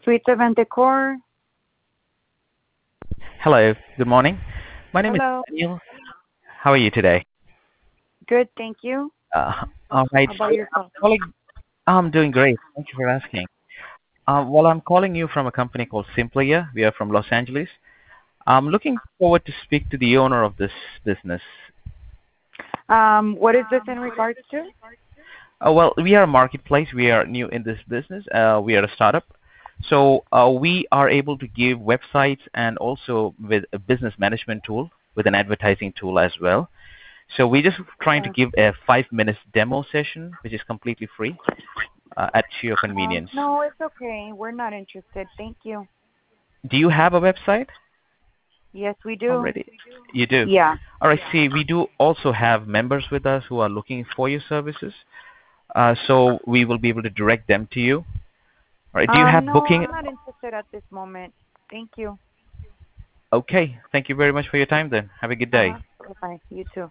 Suite Event Decor. Hello, good morning. My name is Hello. Daniel. How are you today? Good, thank you. All right, How about so yourself? I'm doing great. Thank you for asking. Well, I'm calling you from a company called Simplia. We are from Los Angeles. I'm looking forward to speak to the owner of this business. What is this in regards to? Well, we are a marketplace. We are new in this business. We are a startup. So we are able to give websites and also with a business management tool, with an advertising tool as well. So we're just trying to Okay. give a 5 minutes demo session, which is completely free at your convenience. No, it's okay. We're not interested. Thank you. Do you have a website Yes, we do. already? You do. Yeah. All right. See, we do also have members with us who are looking for your services. So we will be able to direct them to you. All right. Do you have No, booking? I'm not interested at this moment. Thank you. Okay. Thank you very much for your time then. Have a good day. Uh-huh. Bye-bye. You too.